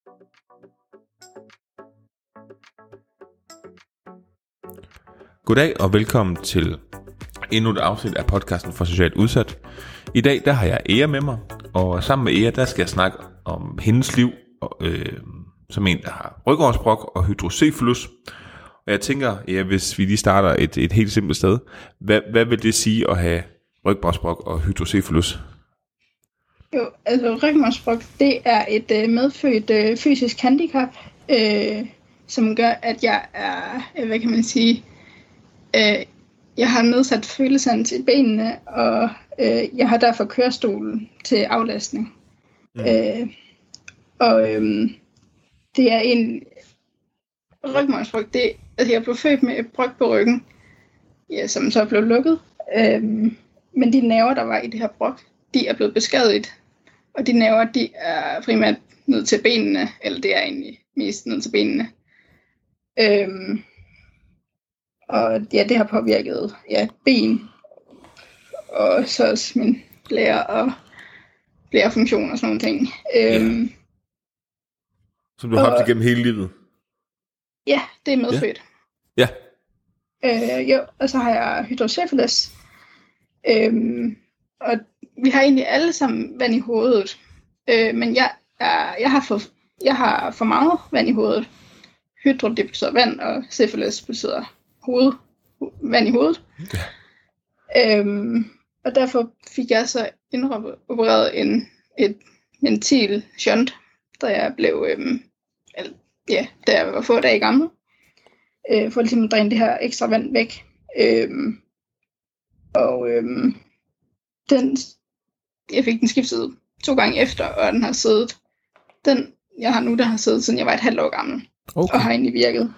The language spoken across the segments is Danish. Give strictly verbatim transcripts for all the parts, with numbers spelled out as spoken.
Goddag og velkommen til endnu et afsnit af podcasten for Socialt Udsat. I dag der har jeg Ea med mig, og sammen med Ea der skal jeg snakke om hendes liv og, øh, som en, der har rygårsbrok og hydrocephalus. Og jeg tænker, Ea, hvis vi lige starter et, et helt simpelt sted, hvad, hvad vil det sige at have rygårsbrok og hydrocephalus? Jo, altså rygmarvsbrok, det er et øh, medfødt øh, fysisk handicap, øh, som gør, at jeg er, øh, hvad kan man sige, øh, jeg har nedsat følelserne til benene, og øh, jeg har derfor kørestolen til aflastning. Mm. Øh, og øh, det er en rygmarvsbrok, det, altså jeg blev født med et brok på ryggen, ja, som så blev lukket, øh, men de nerver, der var i det her brok, de er blevet beskadiget, og de nerver, de er primært ned til benene, eller det er egentlig mest ned til benene. Øhm, og ja, det har påvirket ja, ben, og så også min blære og blærefunktion og sådan nogle ting. Øhm, ja. Som du har haft igennem hele livet? Ja, det er medfødt. Ja. ja. Øh, jo, og så har jeg hydrocephalus. Øhm, og vi har egentlig alle sammen vand i hovedet, øh, men jeg, er, jeg, har for, jeg har for meget vand i hovedet. Hydro, det betyder vand, og cephalus betyder hoved, vand i hovedet. Okay. Øhm, og derfor fik jeg så indopereret en et ventil shunt, da jeg blev, øhm, eller, ja, da jeg var få dage gammel, øh, for ligesom at dræne det her ekstra vand væk. Øhm, og øhm, den, jeg fik den skiftet to gange efter, og den har siddet, den jeg har nu, der har siddet siden jeg var et halvt år gammel, okay. Og har egentlig virket.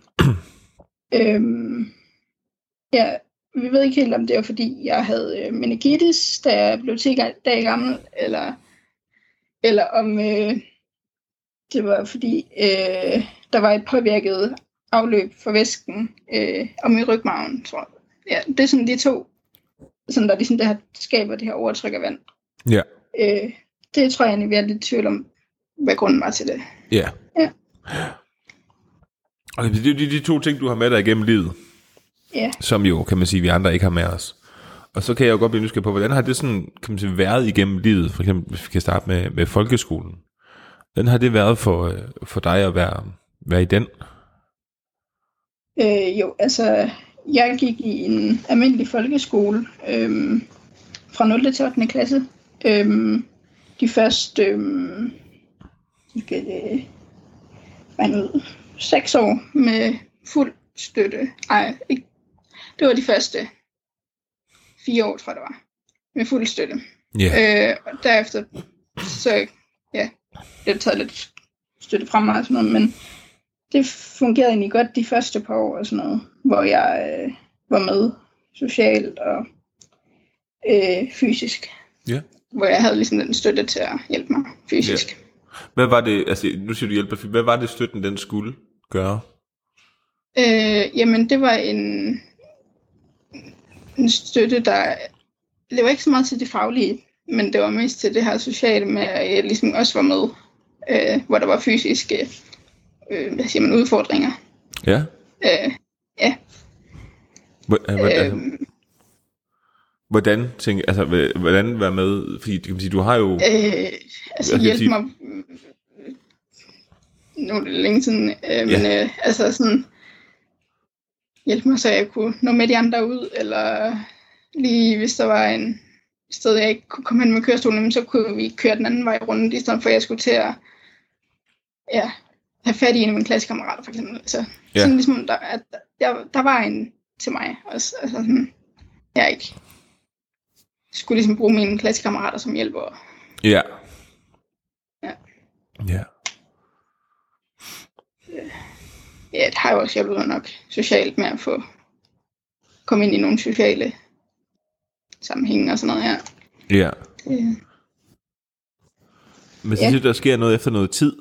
øhm, ja, vi ved ikke helt, om det var fordi, jeg havde øh, meningitis, da jeg blev ti dage gammel, eller, eller om øh, det var fordi, øh, der var et påvirket afløb for væsken øh, om i rygmarven, tror jeg. Ja, det er sådan de to, sådan der ligesom det her skaber det her overtryk af vand. Ja. Øh, det tror jeg egentlig, vi er lidt i tvivl om, hvad grunden var til det. Ja. Ja. Okay, det er de, de to ting, du har med dig igennem livet. Ja. Som jo, kan man sige, vi andre ikke har med os. Og så kan jeg jo godt blive nysgerrig på, hvordan har det sådan, kan man sige, været igennem livet? For eksempel, hvis vi kan starte med, med folkeskolen. Hvordan har det været for, for dig at være, være i den? Øh, jo, altså, jeg gik i en almindelig folkeskole øhm, fra nul til ottende klasse. Øhm, de første øhm, det, hvad seks år med fuld støtte. Ej, ikke. Det var de første fire år, tror jeg det var, med fuld støtte. Yeah. Øh, og derefter så ja, det har taget lidt støtte fra mig og sådan noget, men det fungerede egentlig godt de første par år og sådan noget, hvor jeg øh, var med socialt og øh, fysisk. Yeah. Hvor jeg havde ligesom den støtte til at hjælpe mig fysisk. Yeah. Hvad var det, altså nu siger du hjælper, hvad var det støtten den skulle gøre? Øh, jamen det var en, en støtte, der, det var ikke så meget til det faglige, men det var mest til det her sociale med, at jeg ligesom også var med, øh, hvor der var fysiske øh, hvad siger man, udfordringer. Ja. Øh, ja. Hvordan, øh, hvordan tænker, altså hvordan være med, fordi kan man sige, du har jo øh, altså hjælpe sige... mig nu er det længe siden, øh, men ja. øh, altså sådan hjælpe mig, så jeg kunne nå med de andre ud, eller lige hvis der var en sted, jeg ikke kunne komme hen med kørestolen, så kunne vi køre den anden vej rundt, i stedet for at jeg skulle til at ja, have fat i en af mine klassekammerater, for eksempel. Så ja. Sådan ligesom, der, at der, der var en til mig også, altså sådan, jeg ikke skulle ligesom bruge mine klassekammerater som hjælper. Ja. Ja. Ja. Ja, det har jo også hjulpet nok socialt med at få komme ind i nogle sociale sammenhænge og sådan noget her. Ja. Ja. Men synes du, der sker noget efter noget tid?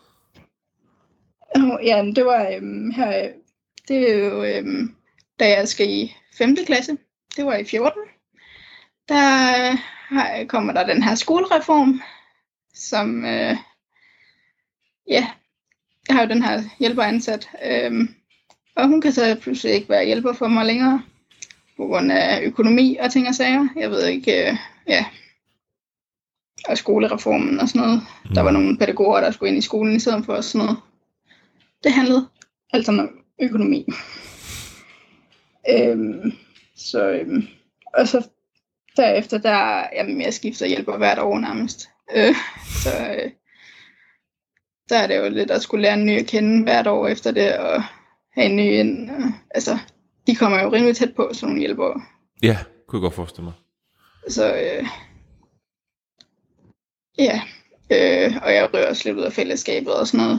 Ja, det var øhm, her, det er jo, øhm, da jeg skal i femte klasse, det var i fjorten, der har, kommer der den her skolereform, som, øh, ja, jeg har jo den her hjælper ansat, øhm, og hun kan så pludselig ikke være hjælper for mig længere, på grund af økonomi og ting og sager. Jeg ved ikke, øh, ja, og skolereformen og sådan noget. Mm. Der var nogle pædagoger, der skulle ind i skolen i stedet for sådan noget. Det handlede alt om økonomi. øhm, så, øhm, og så derefter, der, jamen, jeg skifter hjælper hvert år nærmest. Øh, så øh, der er det jo lidt at skulle lære en ny at kende hvert år efter det, og have en ny ind. Øh, altså, de kommer jo rimelig tæt på, sådan nogle hjælpere. Ja, kunne jeg godt forestille mig. Så øh, ja, øh, og jeg rører også lidt ud af fællesskabet og sådan noget.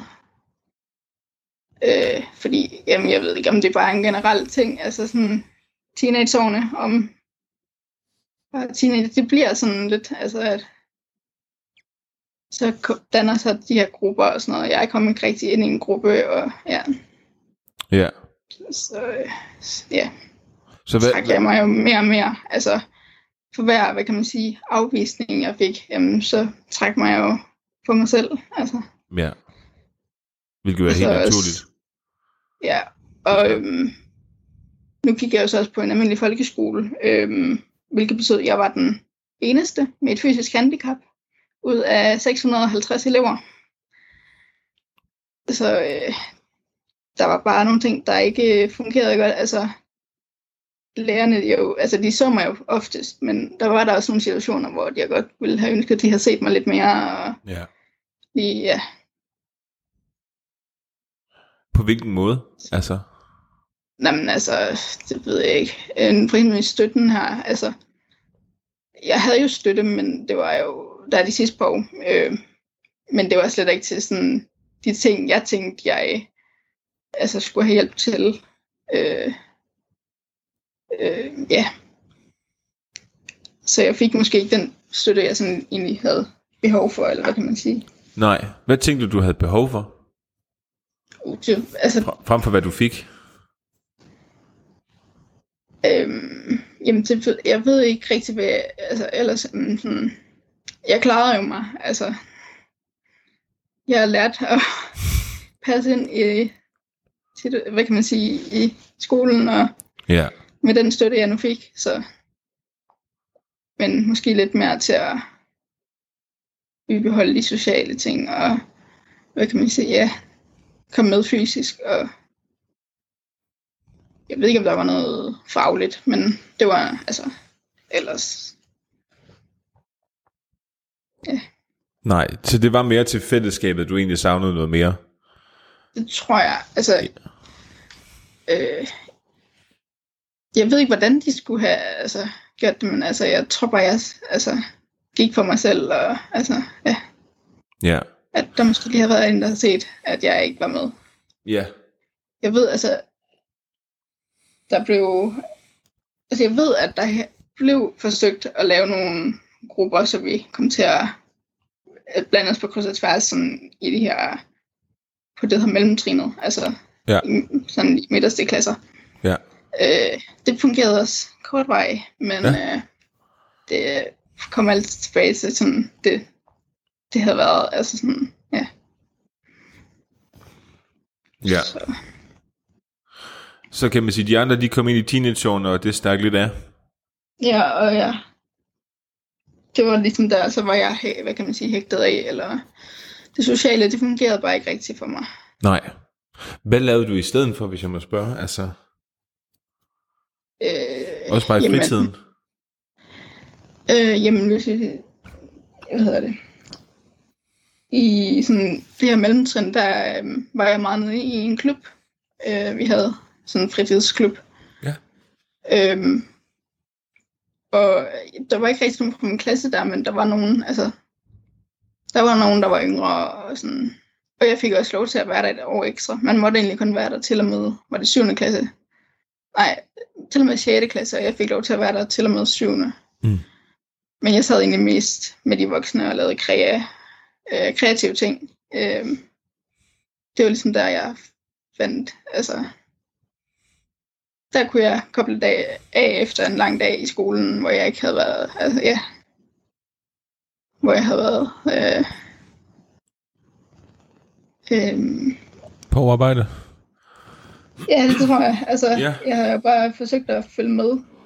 Øh, fordi, jamen, jeg ved ikke, om det er bare en generel ting, altså sådan teenageårene, om bare teenage, det bliver sådan lidt, altså at så danner sig de her grupper og sådan noget. Jeg er kommet ikke rigtig ind i en gruppe, og ja. Ja. Så ja, så hvad, trækker jeg mig jo mere og mere, altså for hver, hvad kan man sige, afvisning jeg fik, jamen så trækker mig jo på mig selv, altså. Ja. Hvilket er helt naturligt. Ja, og øhm, nu gik jeg jo så også på en almindelig folkeskole, øhm, hvilket betød, at jeg var den eneste med et fysisk handicap ud af seks hundrede og halvtreds elever. Så øh, der var bare nogle ting, der ikke fungerede godt. Altså, lærerne jo, altså de så mig jo oftest, men der var der også nogle situationer, hvor jeg godt ville have ønsket, at de havde set mig lidt mere. Og ja. Lige, ja. På hvilken måde? Altså? Jamen altså, det ved jeg ikke. En for eksempel støtten her, altså, jeg havde jo støtte, men det var jo, der er de sidste par år, øh, men det var slet ikke til sådan, de ting, jeg tænkte, jeg altså skulle have hjælp til. Øh, øh, ja. Så jeg fik måske ikke den støtte, jeg sådan egentlig havde behov for, eller hvad kan man sige. Nej, hvad tænkte du, du havde behov for? Uh, det, altså, Frem for hvad du fik? Øhm, jamen, det, jeg ved ikke rigtig, hvad, altså, ellers, sådan, jeg klarede jo mig, altså, jeg har lært at passe ind i, til, hvad kan man sige, i skolen, og ja. Med den støtte, jeg nu fik, så, men måske lidt mere til at beholde de sociale ting, og, hvad kan man sige, ja, komme med fysisk, og jeg ved ikke, om der var noget fagligt, men det var, altså, ellers, ja. Nej, så det var mere til fællesskabet, du egentlig savnede noget mere? Det tror jeg, altså, øh, jeg ved ikke, hvordan de skulle have, altså, gjort det, men altså, jeg tror bare, jeg, altså, gik for mig selv, og, altså, ja. Ja. At der måske lige havde været en, der havde set, at jeg ikke var med. Ja. Jeg ved, altså, der blev, altså jeg ved, at der blev forsøgt at lave nogle grupper, så vi kom til at, at blande os på kryds og tværs, sådan i de her, på det her mellemtrinet, altså ja. i, sådan i midterste klasser. Ja. Øh, det fungerede også kort vej, men ja. øh, det kom altid tilbage til sådan, det, det havde været, altså sådan, ja. Ja. Så. Så kan man sige, de andre, de kom ind i teenageårene, og det stak lidt af. Ja, og ja. Det var ligesom der, så var jeg, hvad kan man sige, hægtet af, eller det sociale, det fungerede bare ikke rigtigt for mig. Nej. Hvad lavede du i stedet for, hvis jeg må spørge? Altså, øh, også bare i jamen, fritiden? Øh, jamen, hvis jeg, hvad hedder det? I sådan det her mellemtrin, der øh, var jeg meget nede i en klub. Øh, vi havde sådan en fritidsklub. Ja. Øhm, og der var ikke rigtig nogen fra min klasse der, men der var nogen, altså, der var nogen, der var yngre, og sådan, og jeg fik også lov til at være der et år ekstra. Man måtte egentlig kun være der til og med, var det syvende klasse? Nej, til og med sjette klasse, og jeg fik lov til at være der til og med syvende. Mm. Men jeg sad egentlig mest med de voksne og lavede krea, øh, kreative ting. Øh, det var ligesom der, jeg fandt, altså, der kunne jeg koble dag af efter en lang dag i skolen, hvor jeg ikke havde været, altså ja, hvor jeg havde været, øh, Øhm, På overarbejde? ja, det tror jeg. Altså, Ja. jeg har jo bare forsøgt at følge med.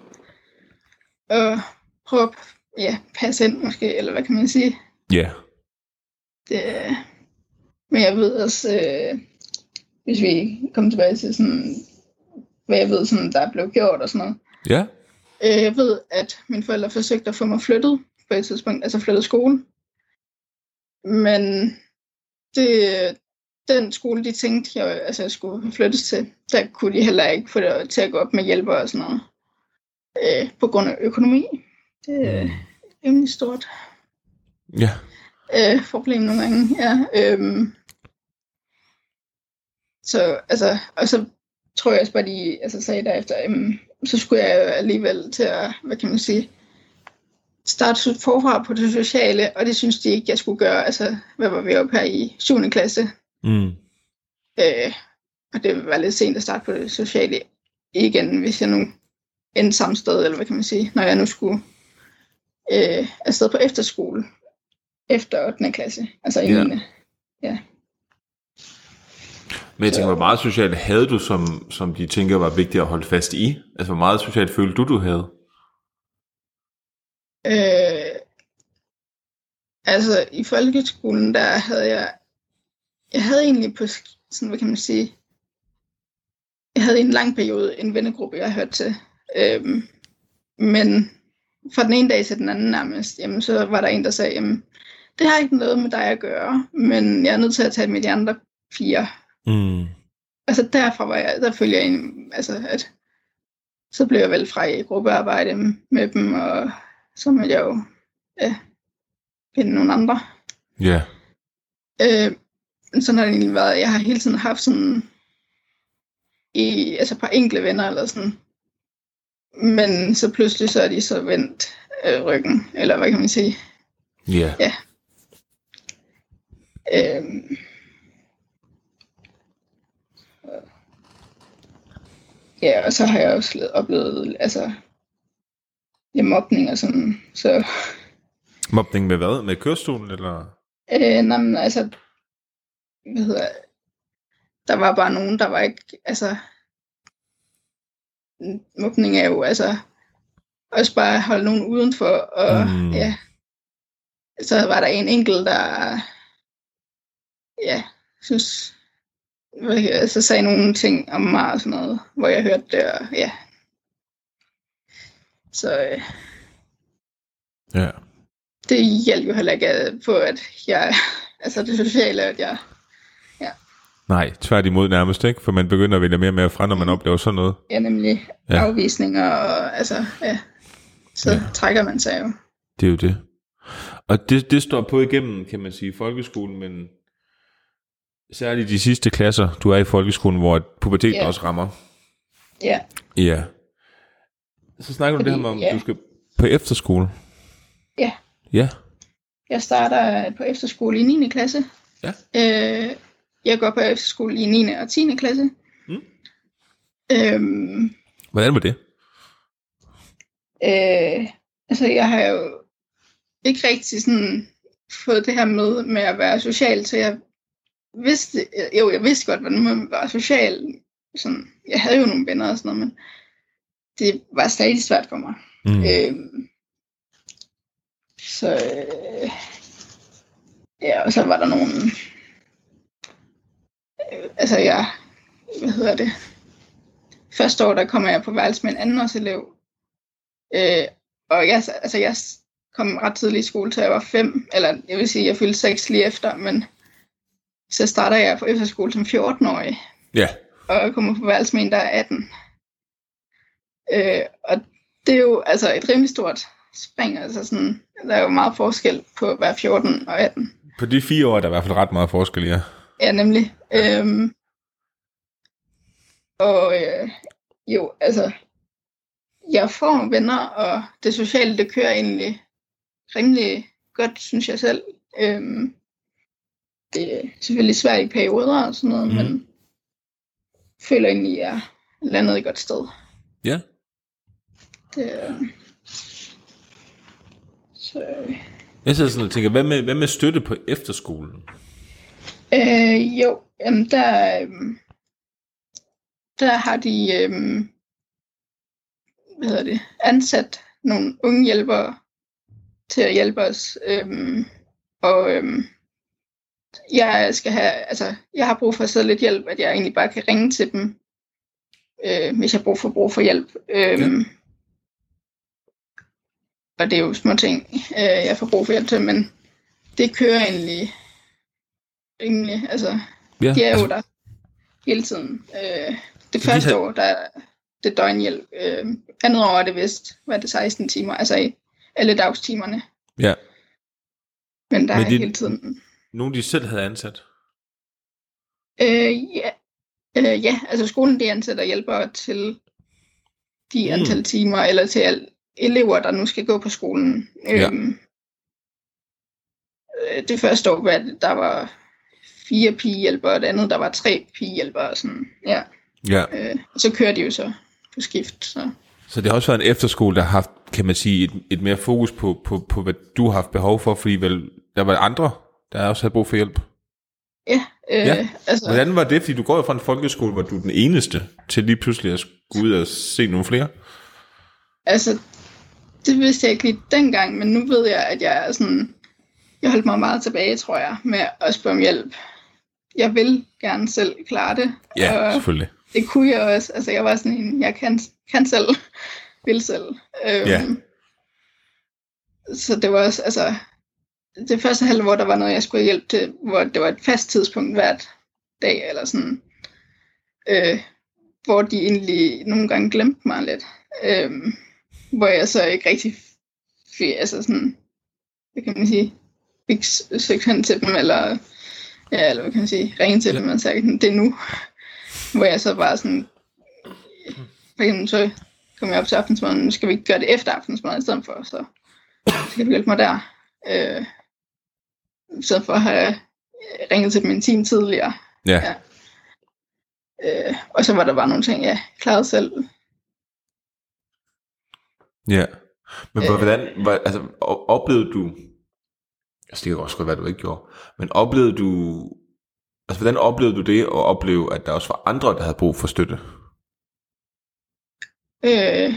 Og prøve at ja, passe ind måske, eller hvad kan man sige. Ja. Det, men jeg ved også, øh, hvis vi kommer tilbage til sådan, hvad jeg ved, sådan, der er blevet gjort og sådan noget. Ja. Øh, jeg ved, at mine forældre forsøgte at få mig flyttet på et tidspunkt, altså flyttet skole. Men det, den skole, de tænkte, jeg, altså, jeg skulle flyttes til, der kunne de heller ikke få det til at gå op med hjælper og sådan noget. Øh, på grund af økonomi. Det er rimelig stort Ja. øh, problem nogle gange. Ja, øhm. Så, altså, og så tror jeg også bare, de altså, sagde derefter, øhm, så skulle jeg jo alligevel til at, hvad kan man sige, starte forfra på det sociale, og det synes de ikke, jeg skulle gøre. Altså, hvad var vi oppe her i syvende klasse? Mm. Øh, og det var lidt sent at starte på det sociale igen, hvis jeg nu endte samme sted, eller hvad kan man sige, når jeg nu skulle øh, afsted på efterskole efter ottende klasse, altså i Ja. niende. Ja. Men jeg tænker, hvor meget socialt havde du, som, som de tænker var vigtigt at holde fast i? Altså, hvor meget socialt følte du, du havde? Øh, altså, i folkeskolen, der havde jeg, jeg havde egentlig på, sådan, hvad kan man sige, jeg havde i en lang periode en vennegruppe, jeg hørte til. Øhm, men fra den ene dag til den anden nærmest, jamen, så var der en, der sagde, jamen, det har ikke noget med dig at gøre, men jeg er nødt til at tage med de andre fire. Mm. Altså derfra var jeg, der følger jeg en, altså at, så blev jeg vel fra i gruppearbejde med dem, og så måtte jeg jo, ja, finde nogle andre. Ja. Øh, sådan har det egentlig været, jeg har hele tiden haft sådan, i, altså et par enkle venner eller sådan, men så pludselig så er de så vendt øh, ryggen, eller hvad kan man sige. Ja. Ja. Øh, Ja, og så har jeg også oplevet, altså, ja, mobning og sådan, så... Mobning med hvad? Med kørestolen, eller? Øh, nej, men altså, hvad hedder der var bare nogen, der var ikke, altså... Mobning er jo, altså, også bare holde nogen udenfor, og Mm. ja, så var der en enkelt, der, ja, synes... Så sagde nogle ting om mig og sådan noget, hvor jeg hørte det, og ja. Så øh, Ja. det hjalp jo heller ikke på, at jeg, altså det sociale, at jeg, ja. Nej, tværtimod nærmest ikke, for man begynder at vælge mere og mere fra, når man oplever sådan noget. Ja, nemlig Ja. afvisninger, og altså, ja, så Ja. ja. trækker man sig jo. Det er jo det. Og det, det står på igennem, kan man sige, i folkeskolen, men særligt de sidste klasser, du er i folkeskolen, hvor puberteten Ja. også rammer. Ja, Ja. Så snakker du Fordi, det her om, ja. du skal på efterskole. ja. Ja. Jeg starter på efterskole i niende klasse. Ja. Øh, jeg går på efterskole i niende og tiende klasse. Mm. Øhm, Hvordan var det? Øh, altså jeg har jo ikke rigtig sådan fået det her med med at være social, så jeg vidste, jo jeg vidste godt, hvordan man var social. Sådan, jeg havde jo nogle venner og sådan noget, men det var stadig svært for mig. Mm. Øh, så øh, ja, og så var der nogle, øh, altså jeg, hvad hedder det, første år der kommer jeg på værelse med en anden årselev. Øh, og jeg, altså jeg kom ret tidligt i skole, til jeg var fem, eller jeg vil sige, jeg fyldte seks lige efter, men så starter jeg på efterskole som fjorten-årig, Ja. og jeg kommer på værelse med en, der er atten. Øh, og det er jo altså et rimelig stort spring, altså sådan, der er jo meget forskel på at være fjorten og atten. På de fire år er der i hvert fald ret meget forskel, ja. Ja, nemlig. Øhm, og øh, jo, altså, jeg får venner, og det sociale, det kører egentlig rimelig godt, synes jeg selv. Øhm, det er selvfølgelig svært i perioder og sådan noget, mm. men jeg føler egentlig, at jeg er landet et godt sted. Ja. Det, øh, så, Jeg sidder sådan og tænker, hvad med, hvad med støtte på efterskolen? Øh, jo, jamen der, øhm, der har de øhm, hvad hedder det, ansat nogle unge hjælpere til at hjælpe os. Øhm, og øhm, jeg skal have, altså, jeg har brug for så lidt hjælp, at jeg egentlig bare kan ringe til dem, øh, hvis jeg har brug for, brug for hjælp. Øhm, ja. Og det er jo små ting, øh, jeg får brug for hjælp til, men det kører egentlig rimelig, altså, ja, de er altså, jo der hele tiden. Øh, det første de år, der er det døgnhjælp. Øh, andet år er det vist, hvad er det, seksten timer, altså i alle dagstimerne. Ja. Men der men er de, hele tiden... Nogen, de selv havde ansat? Øh, ja. Øh, ja, altså skolen, de ansætter hjælpere til de mm. antal timer, eller til alle elever, der nu skal gå på skolen. Ja. Øhm, det første år, der var fire pigehjælpere, og det andet, der var tre pigehjælpere. Og sådan, ja. Ja. Øh, og så kører de jo så på skift. Så. så det har også været en efterskole, der har haft, kan man sige, et, et mere fokus på, på, på, hvad du har haft behov for, fordi vel, der var andre, der også havde brug for hjælp. Ja, øh, ja. Altså, hvordan var det? Fordi du går jo fra en folkeskole, hvor du er den eneste, til lige pludselig at skulle ud og se nogle flere. Altså, det vidste jeg ikke lige dengang, men nu ved jeg, at jeg er sådan, jeg holdt mig meget tilbage, tror jeg, med at spørge om hjælp. Jeg vil gerne selv klare det. Ja, selvfølgelig. Det kunne jeg også. Altså, jeg var sådan en, jeg kan, kan selv, vil selv. Øhm, ja. Så det var også, altså, det første halve, hvor der var noget, jeg skulle hjælpe til, hvor det var et fast tidspunkt hvert dag, eller sådan, øh, hvor de egentlig nogle gange glemte mig lidt. Øh, hvor jeg så ikke rigtig fik, altså sådan, hvad kan man sige, fik søgt hen til dem, eller, ja, eller hvad kan man sige, ringe til ja. dem, og sagde, det er nu. Hvor jeg så bare sådan, for eksempel, så kom jeg op til aftensmaden, nu skal vi ikke gøre det efter aftensmaden i stedet for, så skal du hjælpe mig der. Øh, i stedet for at have ringet til dem en time tidligere. Ja. ja. Øh, og så var der bare nogle ting, jeg klarede selv. Ja, men øh, hvordan, var, altså oplevede du, altså det kan også godt være, du ikke gjorde, men oplevede du, altså hvordan oplevede du det, at opleve, at der også var andre, der havde brug for støtte? Øh,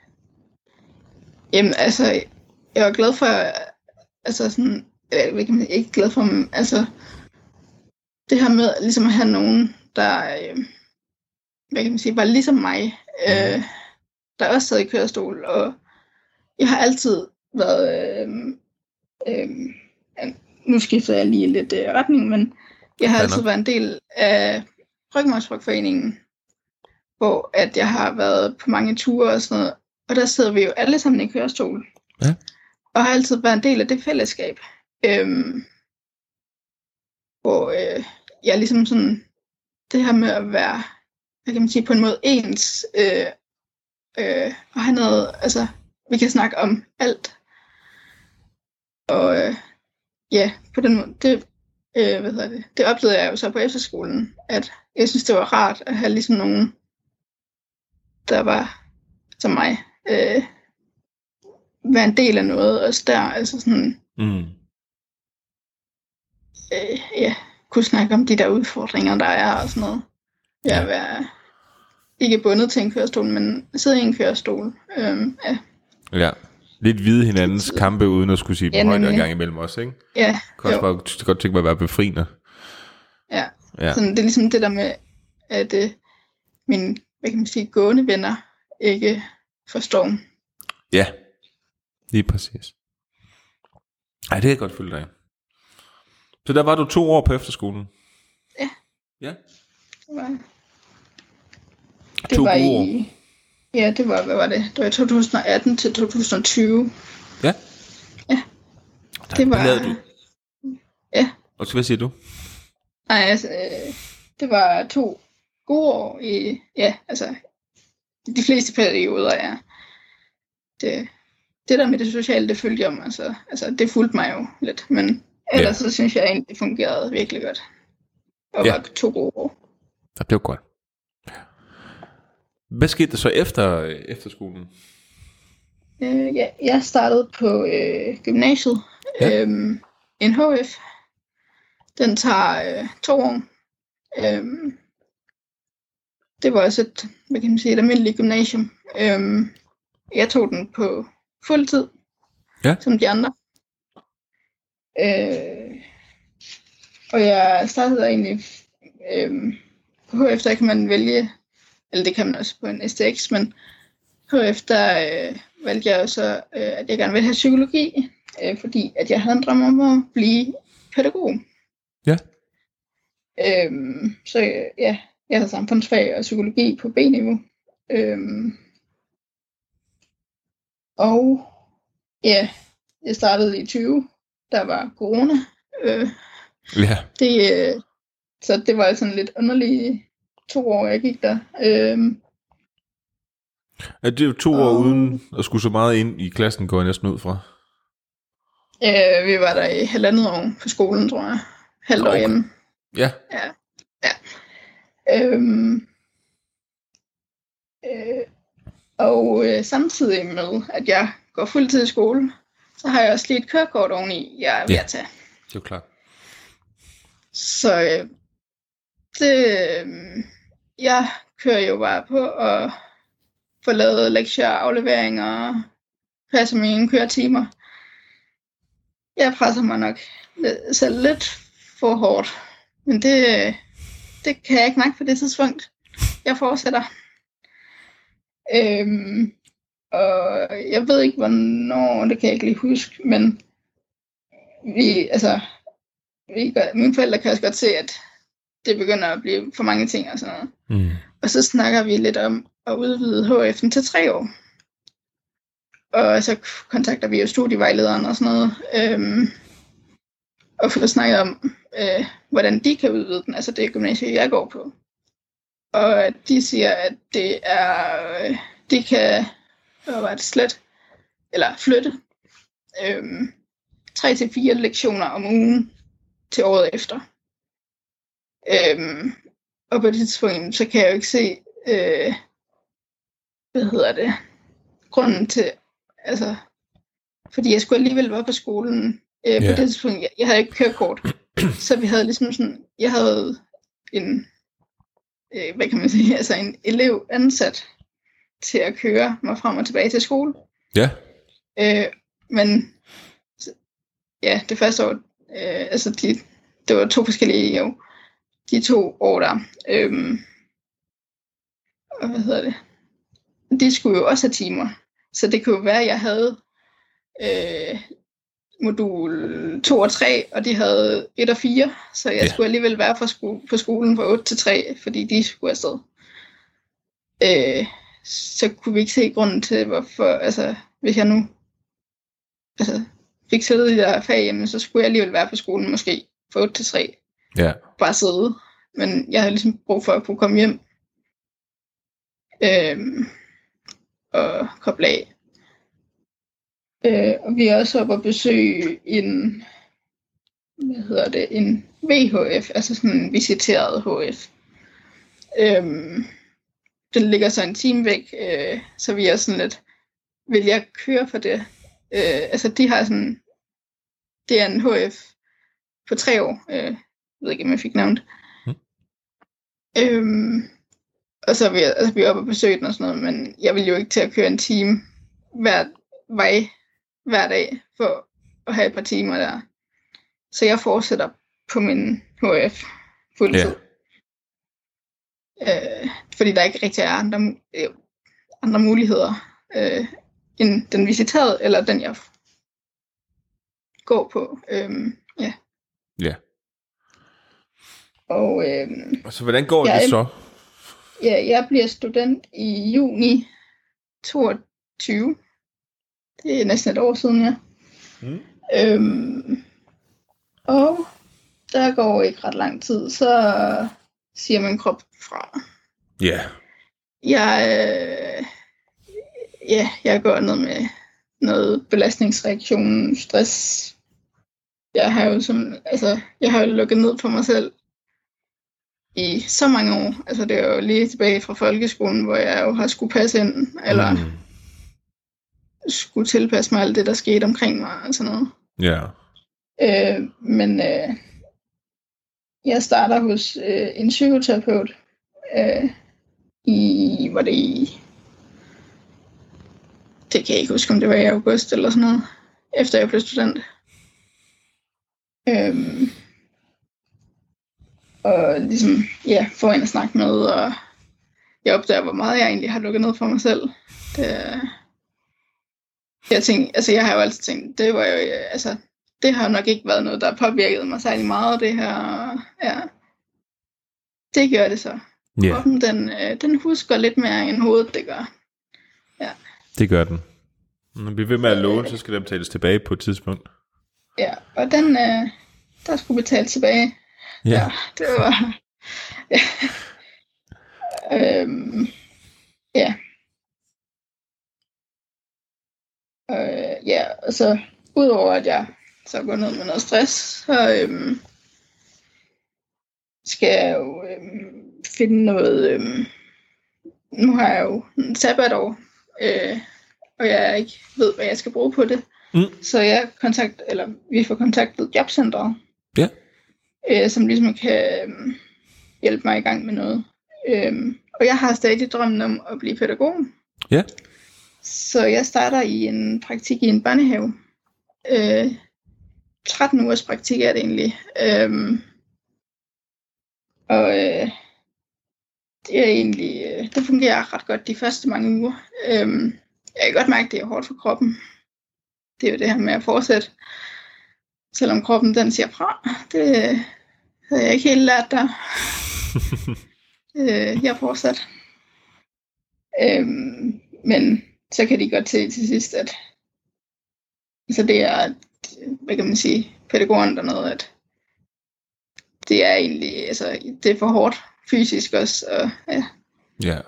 jamen altså, jeg var glad for, altså sådan, jeg kan man ikke glad for, men altså, det her med ligesom at have nogen, der, øh, hvad kan man sige, var ligesom mig, øh, der også sad i kørestol, og jeg har altid været, øh, øh, nu skifter jeg lige lidt øh, retning, men jeg har altid været en del af Rygmarvsforeningen, hvor at jeg har været på mange ture og sådan noget, og der sidder vi jo alle sammen i kørestol, ja. Og har altid været en del af det fællesskab, øh, hvor øh, jeg ligesom sådan, det her med at være, hvad kan man sige, på en måde ens, øh, øh, og have noget, altså, vi kan snakke om alt. Og øh, ja, på den måde, det, øh, hvad hedder det, det oplevede jeg jo så på efterskolen, at jeg synes, det var rart at have ligesom nogen, der var som mig, øh, være en del af noget, også der, altså sådan, mm. øh, ja, kunne snakke om de der udfordringer, der er og sådan noget. Ja, være ikke bundet til en kørestol, men sidde i en kørestol. Øhm, ja. ja, lidt vide hinandens kampe, uden at skulle sige på ja, højde en gang imellem os, ikke? Ja, kan også bare godt tænke mig at være befriende. Ja, ja. Sådan, det er ligesom det der med, at øh, mine, hvad kan man sige, gående venner ikke forstår. Ja, lige præcis. Ej, det kan jeg godt følge dig. Så der var du to år på efterskolen? Ja. Ja? Det var, det to var i, år. Ja, det var, hvad var det? Det var i to tusind atten til to tusind og tyve. Ja? Ja. Der, det var... Lavede du? Ja. Og så hvad siger du? Nej, altså, øh, det var to gode år i, ja, altså, de fleste perioder, ja. Det, det der med det sociale, det følte jeg om, altså, altså det fulgte mig jo lidt, men ellers ja. Så synes jeg egentlig, det fungerede virkelig godt. Og ja. Var to gode år. Ja, det var godt. Hvad skete der så efter efterskolen? Øh, ja, jeg startede på øh, gymnasiet, ja. øhm, en H F. Den tager øh, to år. Øhm, det var også et, hvad kan man sige, et almindeligt gymnasium. Øhm, jeg tog den på fuldtid, ja. som de andre. Øh, og jeg startede egentlig øh, på H F, der kan man vælge, eller det kan man også på en S T X, men H F, der øh, valgte jeg også, øh, at jeg gerne ville have psykologi, øh, fordi at jeg havde en drøm om at blive pædagog. Ja. Øhm, så ja, jeg havde samfundsfag og psykologi på B-niveau. Øhm, og ja, jeg startede i tyve, der var corona. Øh, ja. Det, øh, så det var sådan lidt underligt to år, jeg gik der. Øhm, er det jo to og, år uden at skulle så meget ind i klassen, går jeg næsten ud fra? Øh, vi var der i halvandet år på skolen, tror jeg. Halvt år okay. hjemme. Ja. Ja. ja. Øhm, øh, og øh, samtidig med, at jeg går fuldtid i skole, så har jeg også lige et kørekort oveni, jeg er ved ja. at tage. Det er jo klart. Så øh, det, øh, jeg kører jo bare på at få lavet lektier, afleveringer og passe mine køretimer. Jeg presser mig nok selv lidt for hårdt, men det, det kan jeg ikke mærke på det tidspunkt. Jeg fortsætter. Øhm, og jeg ved ikke, hvornår, det kan jeg ikke lige huske, men vi, altså, vi gør, mine forældre kan også godt se, at det begynder at blive for mange ting og sådan noget. Mm. Og så snakker vi lidt om at udvide H F'en til tre år. Og så kontakter vi jo studievejlederen og sådan noget, øhm, og får snakket om, øh, hvordan de kan udvide den, altså det gymnasium, jeg går på. Og de siger, at det er, øh, de kan hvad var det, slet, eller flytte øhm, tre til fire lektioner om ugen til året efter. Øhm, og på det tidspunkt, så kan jeg jo ikke se, øh, hvad hedder det, grunden til, altså, fordi jeg skulle alligevel være på skolen øh, yeah. på det tidspunkt. Jeg, jeg havde ikke kørekort, så vi havde ligesom sådan, jeg havde en, øh, hvad kan man sige, altså en elev ansat til at køre mig frem og tilbage til skole. Ja. Yeah. Øh, men, ja, det første år, øh, altså de, det var to forskellige år, de to år der, øh, og hvad hedder det, de skulle jo også have timer. Så det kunne jo være, at jeg havde øh, modul to og tre, og de havde et og fire. Så jeg ja. skulle alligevel være på, sko- på skolen fra otte til tre, fordi de skulle afsted. Øh, så kunne vi ikke se grunden til, hvorfor, altså, hvis jeg nu altså, fik siddet i de der fag hjemme, så skulle jeg alligevel være på skolen måske fra otte til tre. Ja. Bare sidde. Men jeg havde ligesom brug for at kunne komme hjem. Øh, og koble af. Øh, og vi er også oppe og besøge en, hvad hedder det, en V H F, altså sådan en visiteret H F. Øhm, den ligger så en time væk, øh, så vi er sådan lidt, vil jeg køre for det? Øh, altså de har sådan, det er en H F på tre år, øh, jeg ved ikke, om jeg fik nævnt. Mm. Øhm, Og så er vi, altså, vi er oppe og besøge den og sådan noget, men jeg vil jo ikke til at køre en time hver vej, hver dag, for at have et par timer der. Så jeg fortsætter på min H F fuldtid. Yeah. Øh, fordi der ikke rigtig er andre, øh, andre muligheder, øh, end den visiterede, eller den jeg går på. Øh, ja. Ja. Og øh, så hvordan går det så? Ja, jeg bliver student i juni toogtyve. Det er næsten et år siden, ja. Mm. Øhm, og der går ikke ret lang tid, så siger min krop fra. Ja. Yeah. Jeg, øh, ja, jeg går ned med noget belastningsreaktion, stress. Jeg har jo som, altså, jeg har jo lukket ned for mig selv i så mange år. Altså det er jo lige tilbage fra folkeskolen, hvor jeg jo har skulle passe ind, eller mm. skulle tilpasse mig alt det, der skete omkring mig, og sådan noget. Ja. Yeah. Øh, men øh, jeg starter hos øh, en psykoterapeut. Øh, I, var det i... Det kan jeg ikke huske, om det var i august eller sådan noget. Efter jeg blev student. Øhm, og ligesom, ja, få en at snakke med, og jeg opdager, hvor meget jeg egentlig har lukket ned for mig selv. Det, jeg tænkte, altså jeg har jo altid tænkt, det var jo, altså, det har nok ikke været noget, der har påvirket mig særlig meget, det her, ja. Det gør det så. Yeah. Kroppen, den, den husker lidt mere, end hovedet det gør. Ja. Det gør den. Når vi bliver ved med at låne, så skal den betales tilbage på et tidspunkt. Ja, og den, øh, der skulle betales tilbage. Yeah. Ja, det var... Ja. øhm, ja. Øh, ja, og så udover at jeg så går ned med noget stress, så øhm, skal jeg jo øhm, finde noget... Øhm, nu har jeg jo en sabbatår, øh, og jeg ikke ved, hvad jeg skal bruge på det. Mm. Så jeg kontakt, eller vi får kontaktet jobcentret, ja. øh, som ligesom kan øh, hjælpe mig i gang med noget. Øh, og jeg har stadig drømmen om at blive pædagog. Ja. Så jeg starter i en praktik i en børnehave. Øh, tretten ugers praktik er det egentlig. Øh, og øh, det er egentlig, øh, det fungerer ret godt de første mange uger. Øh, jeg kan godt mærke, at det er hårdt for kroppen. Det er jo det her med at fortsætte, selvom kroppen den siger fra. Det havde jeg ikke helt lært der. øh, jeg fortsat. Øhm, men så kan de godt se til sidst, at så det er, hvad kan man sige, pædagogen dernede, at det er egentlig, altså det er for hårdt fysisk også. Og, ja. Yeah.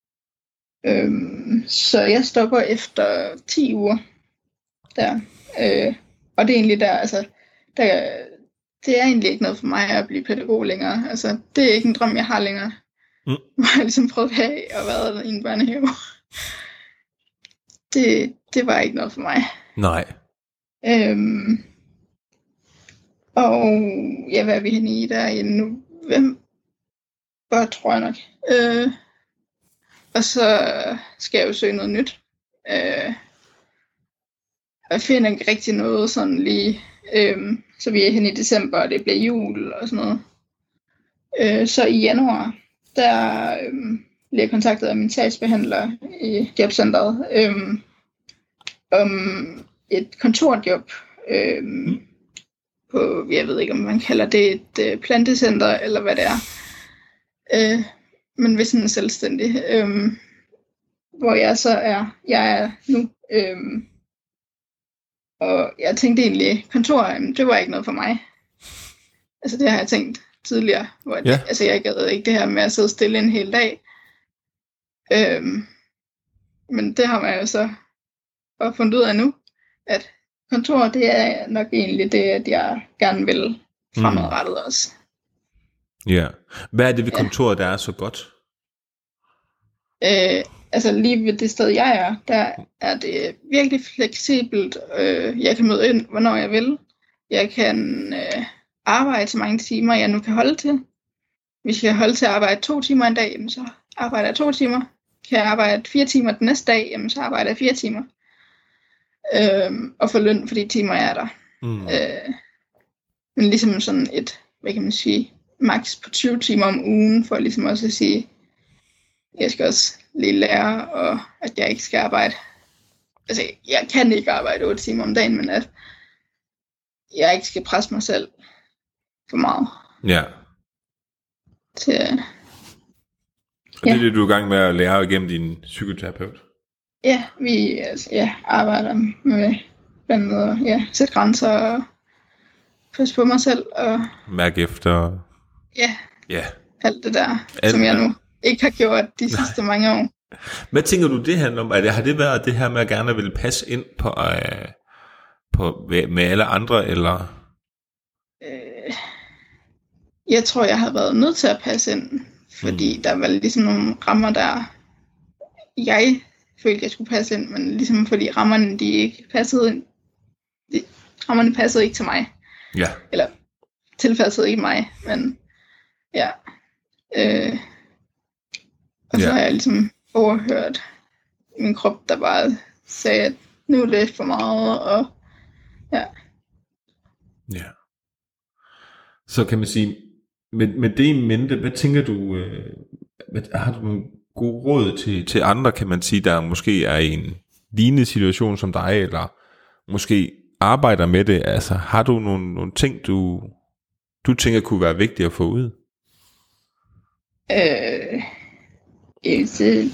Øhm, så jeg stopper efter ti uger. Der. Øh, og det er egentlig der, altså, der, det er egentlig ikke noget for mig at blive pædagog længere. Altså, det er ikke en drøm, jeg har længere. Mm. Jeg har ligesom prøvet af og været i en børnehave. Det, det var ikke noget for mig. Nej. Øhm, og ja, hvad er vi henne i der i november, tror jeg nok. Øh, og så skal jeg jo søge noget nyt. Øh, Jeg finder ikke rigtig noget sådan lige, øhm, så vi er hen i december, og det bliver jul og sådan noget. Øh, så i januar, der øhm, bliver jeg kontaktet af min sagsbehandler i jobcentret øhm, om et kontorjob øhm, på, jeg ved ikke om man kalder det et øh, plantecenter, eller hvad det er. Øh, men hvis sådan selvstændig, øhm, hvor jeg så er, jeg er nu. Øhm, Og jeg tænkte egentlig, kontor, det var ikke noget for mig. Altså det har jeg tænkt tidligere. Hvor det, yeah. Altså jeg gad ikke det her med at sidde stille en hel dag. Øhm, men det har man jo så fundet ud af nu, at kontor, det er nok egentlig det, at jeg gerne vil fremadrettet mm. også. Ja. Yeah. Hvad er det ved kontoret, ja. Der er så godt? Øh, altså lige ved det sted, jeg er, der er det virkelig fleksibelt. Øh, jeg kan møde ind, hvornår jeg vil. Jeg kan øh, arbejde så mange timer, jeg nu kan holde til. Hvis jeg holder til at arbejde to timer en dag, jamen, så arbejder jeg to timer. Kan jeg arbejde fire timer den næste dag, jamen, så arbejder jeg fire timer. Øh, og få løn for de timer, jeg er der. Mm. Øh, men ligesom sådan et, hvad kan man sige, maks på tyve timer om ugen, for ligesom også at sige, jeg skal også lige lære, og at jeg ikke skal arbejde. Altså, jeg kan ikke arbejde otte timer om dagen, men at jeg ikke skal presse mig selv for meget. Ja. Til, og det er ja. det, du er i gang med at lære igennem din psykoterapeut? Ja, vi altså, ja, arbejder med blandt andet ja, sætte grænser og passe på mig selv. Og, mærke efter. Ja, ja. alt det der, alt som jeg nu ikke har gjort de sidste Nej. mange år. Hvad tænker du, det handler om? Er det, har det været det her med at gerne vil passe ind på, øh, på med alle andre, eller? Øh, jeg tror, jeg har været nødt til at passe ind, fordi mm. der var ligesom nogle rammer, der jeg følte, jeg skulle passe ind, men ligesom fordi rammerne, de ikke passede ind. De, rammerne passede ikke til mig. Ja. Eller tilpassede ikke mig, men Ja. Øh, og så Ja. har jeg ligesom overhørt min krop, der bare sagde, at nu er det for meget, og ja. Ja. Så kan man sige, med, med det i mente, hvad tænker du, øh, hvad, har du nogle gode råd til, til andre, kan man sige, der måske er i en lignende situation som dig, eller måske arbejder med det? Altså, har du nogle, nogle ting, du, du tænker kunne være vigtige at få ud? Øh, det,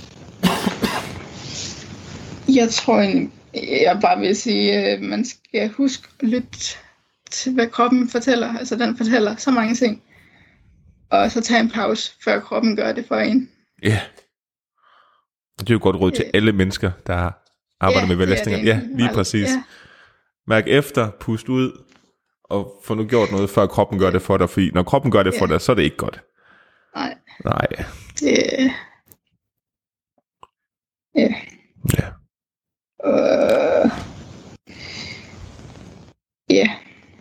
jeg tror, jeg bare vil sige, at man skal huske at lytte til, hvad kroppen fortæller. Altså, den fortæller så mange ting. Og så tage en pause, før kroppen gør det for en. Ja. Yeah. Det er jo godt råd til alle mennesker, der arbejder ja, med belastninger. Ja, lige præcis. Ja. Mærk efter, pust ud, og få nu gjort noget, før kroppen gør det for dig. Fordi når kroppen gør det ja. for dig, så er det ikke godt. Nej. Nej. Det... Ja. Ja. Øh... Ja.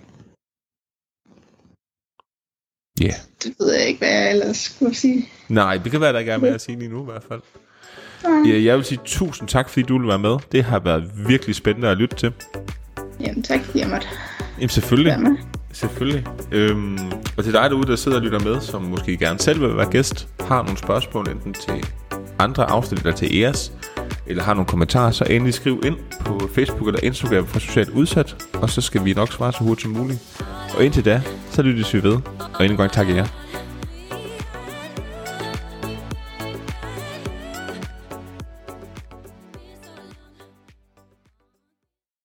Ja. Yeah. Det ved jeg ikke, hvad jeg ellers skulle sige. Nej, det kan være, der ikke er med at sige lige nu i hvert fald. Ja, jeg vil sige tusind tak, fordi du ville være med. Det har været virkelig spændende at lytte til. Jamen tak, fordi jeg måtte. Jamen selvfølgelig. Selvfølgelig. Øhm, og til dig derude, der sidder og lytter med, som måske gerne selv vil være gæst, har nogle spørgsmål enten til andre afsnit eller til Eas, eller har nogle kommentarer, så endelig skriv ind på Facebook eller Instagram for Socialt Udsat, og så skal vi nok svare så hurtigt som muligt. Og indtil da, så lyttes vi ved. Og endnu en gang tak jer.